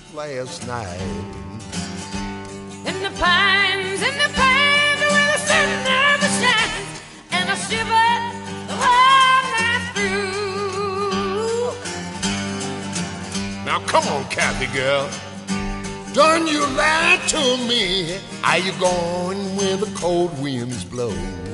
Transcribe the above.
last night. In the pines where the sun never shines, and I shivered the whole night through. Now come on, Kathy girl, don't you lie to me. Are you going where the cold winds blow?